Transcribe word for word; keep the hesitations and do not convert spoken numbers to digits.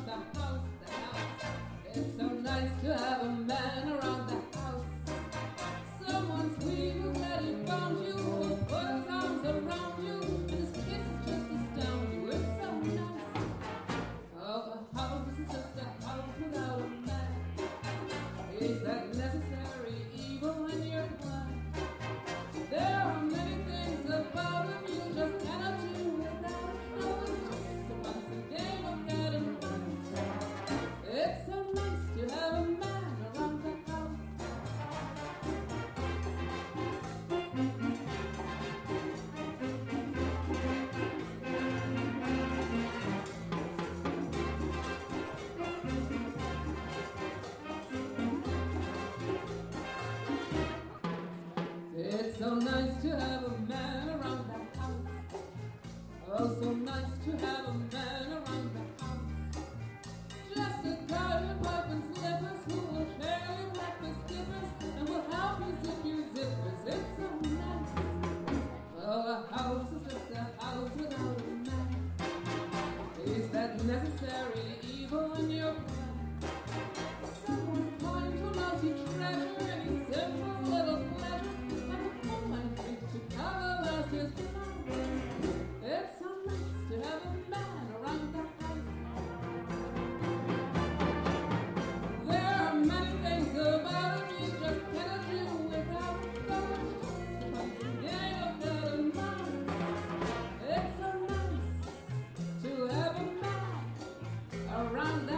around the house, the house. It's so nice to have a man around the house. Someone sweet who's glad found you, who'll put his arms around you, and his kisses just astound you. It's so nice. Oh, a house is just a house without a man. Is that necessary evil in your plan? There are many things about him you just cannot do without. No, it's just a constant game of cat and mouse. It's so nice to have a man around the house. It's so nice to have a man around the house. Oh, so nice to have a man around the house. Just a guy with pipe and slippers who will share your breakfast dippers and will help you zip your zippers. It's so nice. Oh, a house is just a house without a man. Is that necessary evil in your plan? Someone kind who loves you treasure any simple little pleasure. To cover us his blood. It's so nice to have a man around the house. There are many things about him you just cannot do without. Though it's just a game of cat and mouse. It's so nice to have a man around the